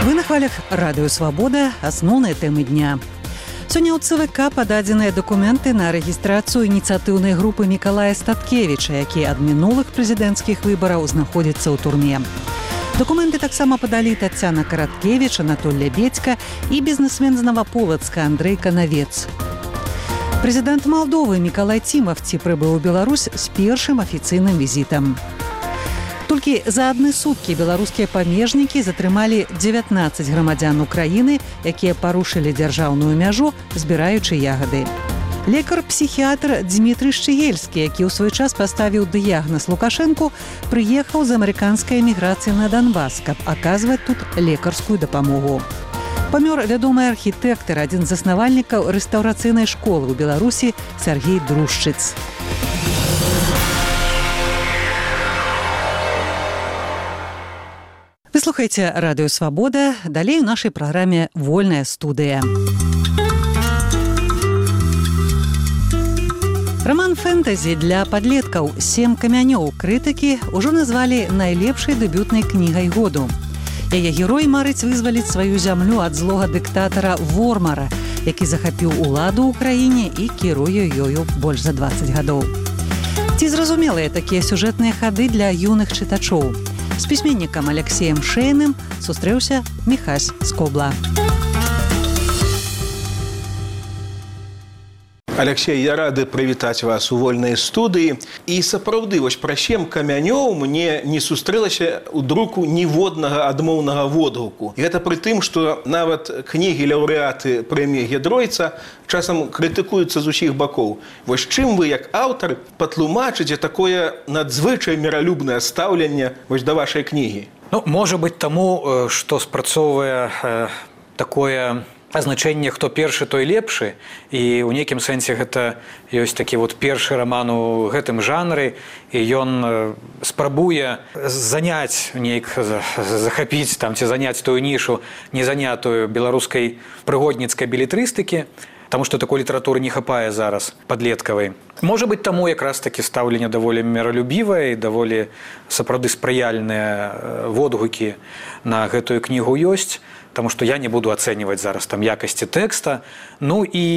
Вы на хвалях радыё «Свабода», асноўныя тэмы дня. Сёння ў ЦВК пададзеныя дакументы на рэгістрацыю ініцыятыўнай групы Мікалая Статкевіча, які ад мінулых прэзідэнцкіх выбараў знаходзіцца ў турме. Дакументы таксама падалі Тацяна Караткевіч, Анатоль Бедзька і бізнесмен з Наваполацка Андрэй Канавец. Прэзідэнт Малдовы Мікалай Цімавці прыбыў у Беларусь з першым афіцыйным візітам. Толькі за адны суткі беларускія памежнікі затрымалі 19 грамадзян Украіны, якія парушылі дзяржаўную мяжу, збіраючы ягады. Лекар-псіхіятр Дмітрый Шчыельскі, які ў свой час паставіў дыягназ Лукашэнку, прыехаў з амерыканскай эміграцыі на Донбас, каб аказваць тут лекарскую дапамогу. Памёр вядомы архітэктар, адзін з заснавальнікаў рэстаўрацыйнай школы ў Беларусі Сяргей Друшчыц. Вы слухаеце радыё «Свабода», далей у нашай праграме «Вольная студыя». Раман фэнтэзі для падлеткаў «Сем камянёў» крытыкі ўжо назвалі найлепшай дэбютнай кнігай году. Яе герой марыць вызваліць сваю зямлю ад злога дыктатара Вормара, які захапіў уладу ў краіне і кіруе ёю больш за 20 гадоў. Ці зразумелыя такія сюжэтныя хады для юных чытачоў? З пісьменнікам Алексеем Шейным сустрэўся Міхась Скобла. Алексей, я рады прывітаць вас у вольнай студыі. І сапраўды, вось пра 7 камянёў мне не сустрэлася ў друку ніводнага адмоўнага водгуку. І гэта пры тым, што нават кнігі лаўрэаты прэміі Гедройца часам крытыкуюцца з усіх бакоў. Вось чым вы, як аўтар, патлумачыце такое надзвычай міралюбнае стаўленне вось да вашай кнігі? Можа быць таму, што спрацоўвае такое азначэнне «хто першы, той лепшы», і ў нейкім сэнсе гэта ёсць такі першы раман у гэтым жанры, і ён спрабуе заняць захапіць ці заняць тую нішу незанятую беларускай прыгодніцкай белетрыстыкі, таму што такой літаратуры не хапае зараз падлеткавай. Можа быць, таму якраз такі стаўленне даволі міралюбівае і даволі сапраўды спрыяльныя водгукі на гэтую кнігу ёсць, таму што я не буду ацэньваць зараз якасці тэкста. І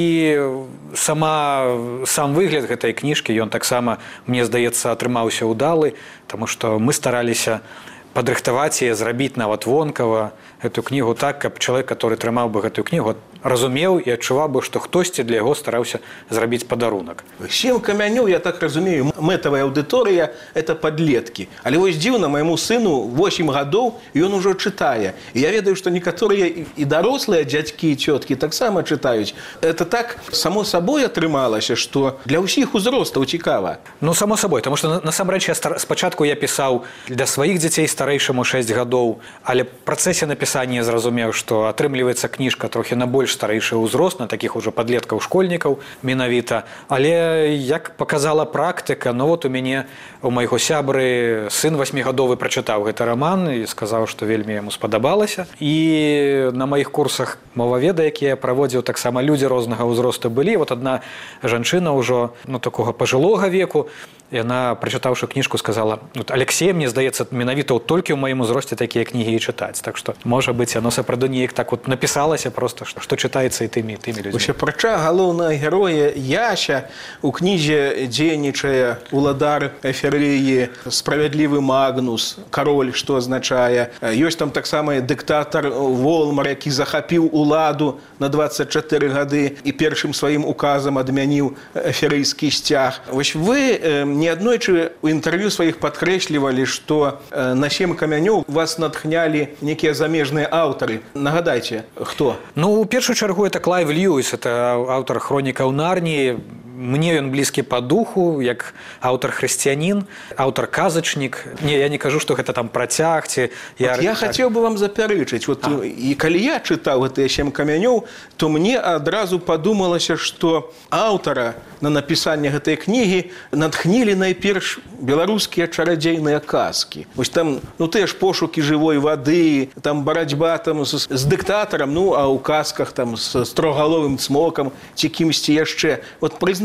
сам выгляд гэтай кніжкі, ён таксама, мне здаецца, атрымаўся ўдалы, таму што мы стараліся падрыхтаваць і зрабіць нават вонкава гэту кнігу так, каб чалавек, который трымаў бы гэтую кнігу, разумеў і адчуваў бы, што хтосьці для яго стараўся зрабіць падарунак. 7 камянёў, я так разумею, мэтавая аўдыторыя – это падлеткі. Але вось дзіўна, майму сыну 8 гадоў, і ён ужо чытае. І я ведаю, што некаторыя і дарослыя дзядзькі і цёткі таксама чытаюць. Это так само сабой атрымалася, што для ўсіх узростаў цікава. Само сабой, таму што насамрэч спачатку я пісаў для сваіх дзяцей старэйшаму 6 гадоў, але ў працэсе напісання зразумеў, што атрымліваецца кніжка трохі на больш старэйшы ўзрост, на такіх ужо падлеткаў-школьнікаў менавіта. Але, як паказала практыка, у мяне, у майго сябры, сын 8гадовы прачытаў гэты раман і сказаў, што вельмі яму спадабалася. І на маіх курсах моваведа, якія я праводзіў, таксама людзі рознага ўзросту былі. Адна жанчына ўжо такога пажылога веку, яна, прачытаўшы кніжку, сказала: «Алексей, мне здаецца, менавіта толькі ў маім узросце такія кнігі і чытаць». Так што, можа быць, яно сапраўды неяк так напісалася проста, што чытаецца і тымі людзьмі. Апрача галоўнага героя Яся, у кнізе дзейнічае уладар Эферыі, справядлівы Магнус, кароль, што азначае. Ёсць там таксама дыктатар Волмар, які захапіў уладу на 24 гады і першым сваім указам адмяніў эферыйскі сцяг. Вось вы неаднойчы ў інтэрв'ю сваіх падкрэслівалі, што на 7 камянёў вас натхнялі некія замежныя аўтары. Нагадайце, хто? У першую чаргу это Клайв Льюіс, это аўтар «Хронікаў Нарніі». Мне ён блізкі па духу, як аўтар-хрысціянін, аўтар-казачнік. Не, я не кажу, што гэта там працяг. Я хацеў бы вам запярэчыць. І калі я чытаў гэтыя 7 камянёў, то мне адразу падумалася, што аўтара на напісанне гэтай кнігі натхнілі найперш беларускія чарадзейныя казкі. Вось там тыя ж пошукі жывой вады, там барацьба з дыктатарам, а ў казках з трогаловым цмокам ці кімсьці яшчэ. Прызнайце,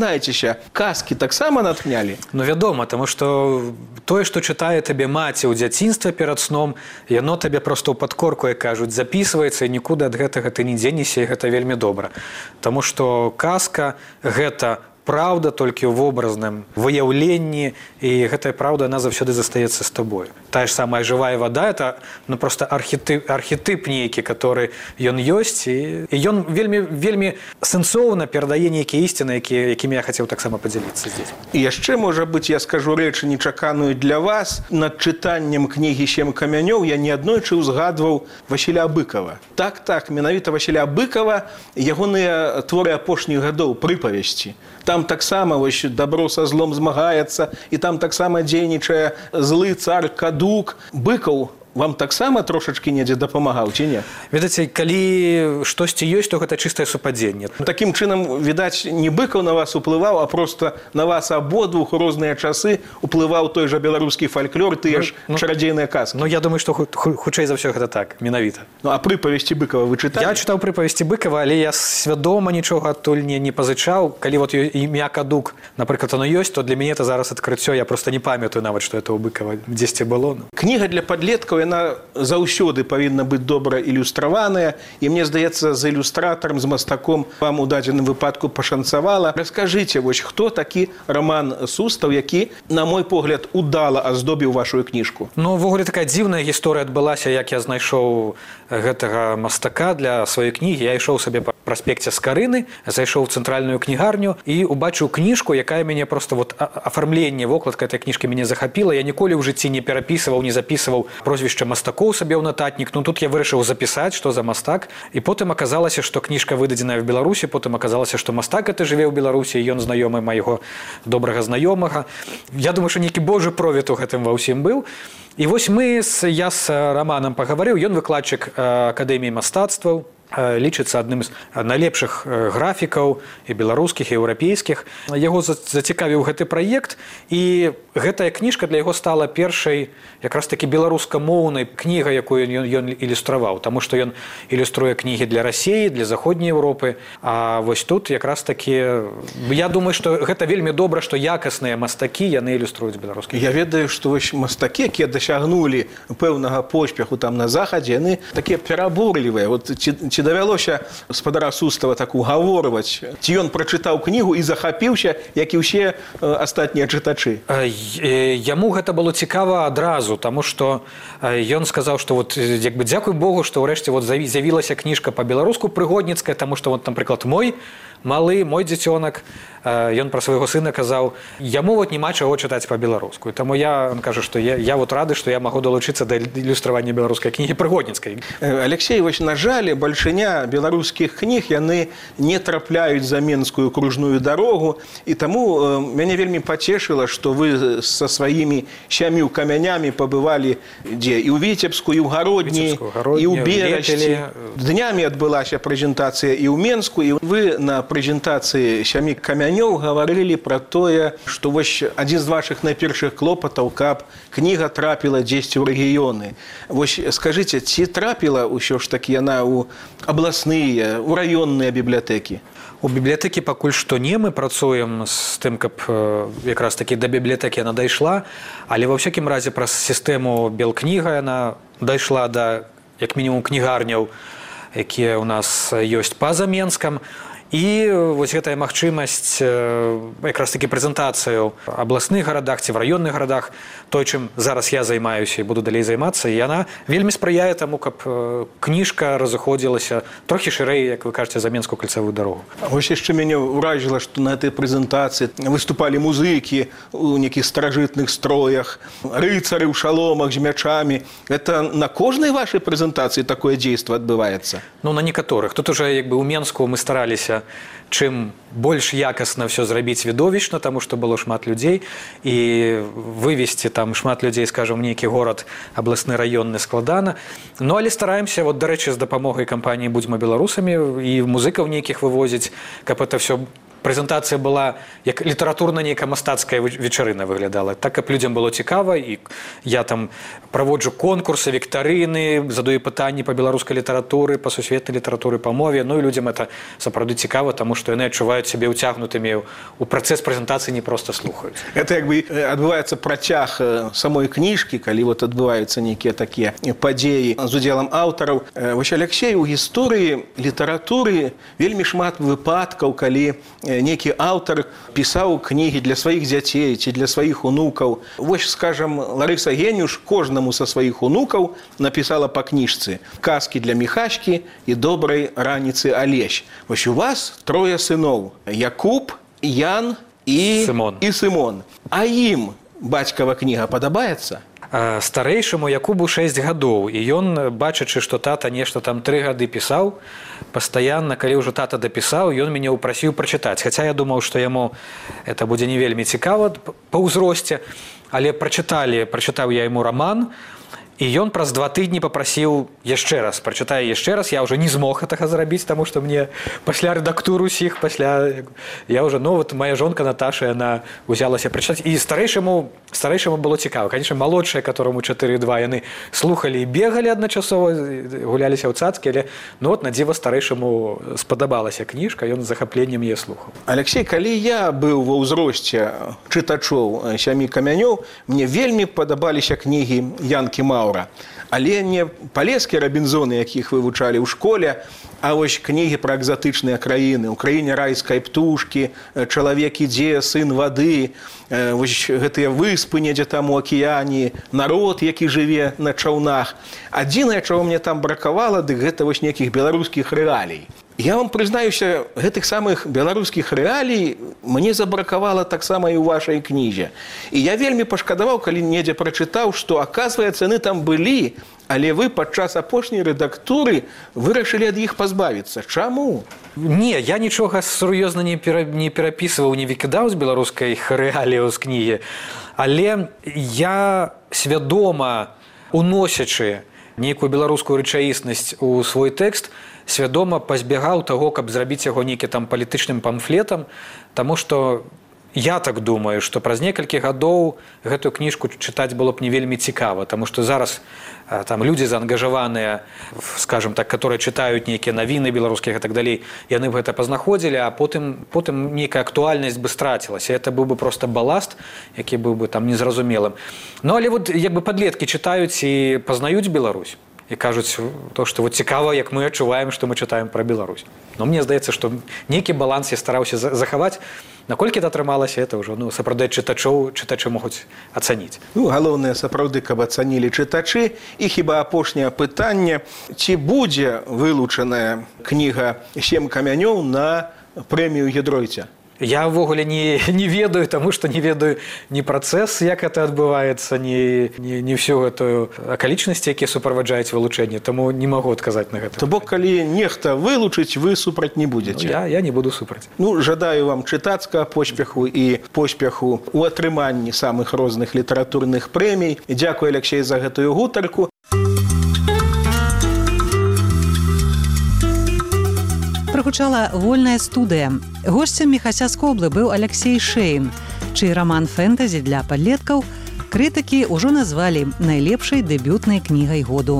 прызнаецеся, казкі таксама натхнялі? Ну, вядома, таму што тое, што чытае табе маці ў дзяцінстве перад сном, яно табе проста ў падкорку, як кажуць, запісваецца, і нікуды ад гэтага ты не дзенешся, і гэта вельмі добра. Таму што казка – гэта праўда толькі ў вобразным выяўленні, і гэтая праўда, яна заўсёды застаецца з табою. Тая ж самая жывая вада – это просто архетып нейкі, который ён ёсць, і ён вельмі сэнсоўна перадае нейкія ісціны, якімі я хацеў таксама падзяліцца здесь. І яшчэ, можа быць, я скажу рэч нечаканую для вас. Над чытаннем кнігі «Сем камянёў» я неаднойчы ўзгадваў Васіля Быкова. Так, менавіта Васіля Быкова, ягоныя творы апошніх гадоў, прыпавесці. Там таксама дабро са злом змагаецца, і там таксама дзейнічае злы цар Кадук. Быкаў вам таксама трошачкі недзе дапамагаў, ці не? Ведаце, калі штосьці ёсць, то гэта чыстае супадзенне. Такім чынам, відаць, не Быкаў на вас уплываў, а проста на вас абодвух у розныя часы уплываў той жа беларускі фальклор, тыя ж чарадзейныя казкі. Ну, я думаю, што хутчэй за ўсё гэта так, менавіта. Ну, а прыпавесці Быкава вы чыталі? Я чытаў прыпавесці Быкава, але я свядома нічога адтуль не пазычаў. Калі вот імя Кадук, напрыклад, оно ёсць, то для мяне это зараз адкрыццё, я проста не памятаю нават, што это ў Быкава дзесьці было. Кніга для падлеткаў, яна заўсёды павінна быць добра ілюстраваная, і мне здаецца, з ілюстратарам, з мастаком вам у дадзеным выпадку пашанцавала. Раскажыце, вось хто такі Роман Сустаў, які, на мой погляд, удала аздобіў вашу кніжку? Ну, увогуле такая дзіўная гісторыя адбылася, як я знайшоў гэтага мастака для сваёй кнігі. Я ішоў сабе па праспекце Скарыны, зайшоў у цэнтральную кнігарню і убачыў кніжку, якая мяне проста афармленне, вокладка этой кніжкі мяне захапіла. Я ніколі ў жыцці не перапісваў, не запісваў прозвішча мастакоў сабе ў нататнік. Ну, тут я вырашыў запісаць, што за мастак. І потым аказалася, што кніжка выдадзеная в Беларусі, потым аказалася, што мастак гэты жыве ў Беларусі, і ён знаёмы майго добрага знаёмага. Я думаю, што нейкі божы провід у гэтым ва ўсім быў. І вось я з Романам пагаварыў, ён выкладчык Акадэміі мастацтваў, лічыцца адным з найлепшых графікаў і беларускіх, і еўрапейскіх. Яго зацікавіў гэты праект, і гэтая кніжка для яго стала першай якраз такі беларускамоўнай кнігай, якую ён ілюстраваў, таму што ён ілюструе кнігі для Расіі, для заходняй Еўропы. А вось тут якраз такі, я думаю, што гэта вельмі добра, што якасныя мастакі яны ілюструюць беларускія. Я ведаю, што вось мастакі, якія дасягнулі пэўнага поспеху там на захадзе, яны такія пераборлівыя. Вот ці давялося гаспадара Сустава так угаворваць? Ці ён прачытаў кнігу і захапіўся, як і ўсе астатнія чытачы? Яму гэта было цікава адразу, таму што ён сказаў, што вот, як бы, дзякуй Богу, што ўрэшце вот з'явілася кніжка па-беларуску прыгодніцкая, таму што, вот, напрыклад, мой дзіцёнак, ён пра свайго сына казаў, яму вот няма чаго чытаць па-беларуску. Таму ён кажа, што я вот рады, што я магу далучыцца да ілюстравання беларускай кнігі прыгодніцкай. Алексей, вось, на жаль, бальшыня беларускіх кніг, яны не трапляюць за Менскую кружную дарогу, і таму мяне вельмі пацешыла, што вы са сваімі 7 камянямі пабывалі дзе? І ў Віцебску, і ў Гародні, і ў Берасці. Днямі адбылася прэзентацыя і ў Менску, і вы на прэзентацыі 7 камянёў гаварылі пра тое, што вось адзін з вашых найпершых клопатаў, каб кніга трапіла дзесьці ў рэгіёны. Вось скажыце, ці трапіла ўсё ж такі яна ў абласныя, у раённыя бібліятэкі? У бібліятэкі пакуль што не, мы працуем з тым, каб якраз такі да бібліятэкі яна дайшла, але ва ўсякім разе праз сістэму Белкніга яна дайшла да, як мінімум, кнігарняў, якія ў нас ёсць па-за Менскам. І вось гэтая магчымасць якраз такі прэзентацыю ў абласных гарадах ці в раённых гарадах, той, чым зараз я займаюся і буду далей займацца, і яна вельмі спрыяе таму, каб кніжка разыходзілася трохі шырэй, як вы кажаце, за Менскую кальцавую дарогу. Вось яшчэ мяне ўражыла, што на этой прэзентацыі выступалі музыкі у нейкіх старажытных строях, рыцары ў шаломах з мячамі. Это на кожнай вашай прэзентацыі такое дзейства адбываецца? Ну, на некаторых. Тут уже як бы ў Менску мы стараліся чым больш якасна ўсё зрабіць відовішчна, таму што было шмат людзей, і вывесці там шмат людзей, скажам, нейкі горад абласны, раённы складана. Ну, але стараемся, вот, дарэчы, з дапамогай кампаніі «Будзьма беларусамі» і музыкаў нейкіх вывозіць, каб это ўсё прэзентацыя была як літаратурна нейкая мастацкая вечарына выглядала. Так, каб людзям было цікава, і я там праводжу конкурсы, віктарыны, задаю пытанні па беларускай літаратуры, па сусветнай літаратуры, па мове. Ну і людзям это сапраўды цікава, таму што яны адчуваюць сябе ўцягнутымі ў працэс прэзентацыі, не проста слухаюць. Это як бы адбываецца працяг самой кніжкі, калі вот адбываюцца нейкія такія падзеі з удзелам аўтараў. Вось, Алексей, у гісторыі літаратуры вельмі шмат выпадкаў, калі нейкі аўтар пісаў кнігі для сваіх дзяцей ці для сваіх унукаў. Вось, скажам, Ларыса Генюш кожнаму са сваіх унукаў напісала па кніжцы «Казкі для Міхачкі» і «Добрай раніцы, Алесь». Вось у вас 3 сыноў – Якуб, Ян і Сымон. А ім бацькава кніга падабаецца? Старэйшаму Якубу 6 гадоў, і ён, бачачы, што тата нешта там 3 гады пісаў, пастаянна, калі ўжо тата дапісаў, ён мяне ўпрасіў прачытаць. Хаця я думаў, што яму это будзе не вельмі цікава па ўзросце, але прачытаў я яму раман, і ён праз 2 тыдні папрасіў яшчэ раз, прачытай яшчэ раз, я ўжо не змог гэтага зрабіць, таму што мне пасля рэдактур усіх, я ўжо, вот моя жонка Наташа, яна узялася прачытаць, і старэйшаму было цікава. Канечне, малодшыя, которому 4-2, яны слухалі і бегалі адначасова, гуляліся ў цацкі, але вот на дзіва старэйшаму спадабалася кніжка, ён з захапленнем яе слухаў. Алексей, калі я быў ва ўзросце чытачоў «Сямі камянёў», мне вельмі падабаліся кнігі Янкі Маўра. Але не палескія рабінзоны, якіх вывучалі ў школе, а вось кнігі пра экзатычныя краіны. «У краіне райскай птушкі», «Чалавек ідзе, сын вады», вось гэтыя выспы недзе там у акіяне, народ, які жыве на чаўнах. Адзінае, чаго мне там бракавала, дык гэта вось нейкіх беларускіх рэалій. Я вам прызнаюся, гэтых самых беларускіх рэалій мне забракавала таксама і ў вашай кнізе. І я вельмі пашкадаваў, калі недзе прачытаў, што, аказваецца, яны там былі, але вы падчас апошняй рэдактуры вырашылі ад іх пазбавіцца. Чаму? Не, я нічога сур'ёзна не перапісваў, не выкідаў з беларускай рэаліяў з кнігі, але я свядома, уносячы нейкую беларускую рэчаіснасць у свой тэкст, свядома пазбягаў таго, каб зрабіць яго нейкі там палітычным памфлетам, таму што я так думаю, што праз некалькі гадоў гэтую кніжку чытаць было б не вельмі цікава, таму што зараз там людзі заангажаваныя, скажем так, которые чытаюць нейкія навіны беларускіх і так далей, яны б гэта пазнаходзілі, а потым нейкая актуальнасць бы страцілася. Это быў бы проста баласт, які быў бы там незразумелым. Ну, але вот як бы падлеткі чытаюць і пазнаюць Беларусь. І кажуць, што цікава, як мы адчуваем, што мы чытаем пра Беларусь. Но мне здаецца, што нейкі баланс я стараўся захаваць. Наколькі это атрымалася, это ўжо сапраўды чытачы могуць ацаніць. Галоўнае, сапраўды, каб ацанілі чытачы. І хіба апошняе пытанне, ці будзе вылучаная кніга «7 камянёў» на прэмію Гідройця? Я ўвогуле не ведаю, таму што не ведаю ні працэс, як это адбываецца, ні ўсю гэтую акалічнасці, якія суправаджаюць вылучэнне, таму не магу адказаць на гэта. То бок, калі нехта вылучыць, вы супраць не будзеце? Я не буду супраць. Жадаю вам чытацкага поспеху і поспеху ў атрыманні самых розных літаратурных прэмій. Дзякуй, Алексей, за гэтую гутарку. Прагучала вольная студыя. Госцем Міхася Скоблы быў Алексей Шейн, чый раман фэнтэзі для падлеткаў крытыкі ўжо назвалі найлепшай дэбютнай кнігай году.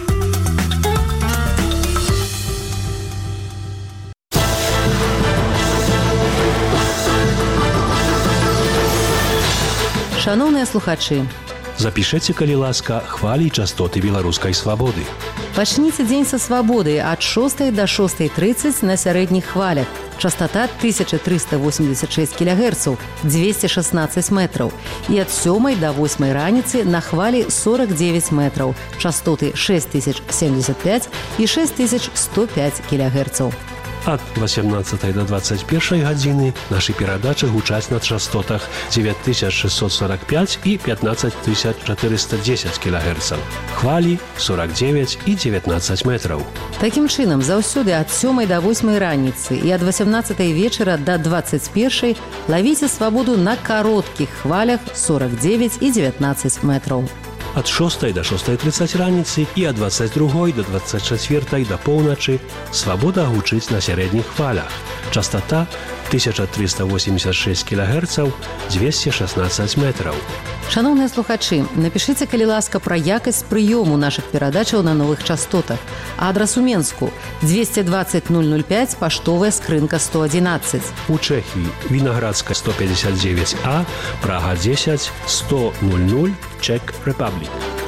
Шановныя слухачы, запішэце, калі ласка, хвалі і частоты беларускай свабоды. Пачніце дзень са свабоды ад 6 до 6:30 на сярэдніх хвалях. Частота 1386 кГц, 216 метраў. І ад 7 до 8 раніцы на хвалі 49 метраў. Частоты 6075 і 6105 кГц. Ад 18 до 21 гадзіны нашы перадачы гучаць на частотах 9645 і 15410 кГц. Хвалі 49 і 19 метраў. Такім чынам, заўсёды ад 7 до 8 раніцы і ад 18 вечара до 21 лавіце свабоду на кароткіх хвалях 49 і 19 метраў. Ад 6 до 6:30 раніцы і ад 22 до 24 до поўначы свабода гучыць на сярэдніх хвалях. Частота 1386 кГц, 216 метров. Шановныя слухачы, напішыце, калі ласка, пра якасць прыёму нашых перадачаў на новых частотах. Адрас у Менску 220 005, паштовая скрынка 111. У Чехии Виноградская 159А, Прага 10, 100 00, Czech Republic.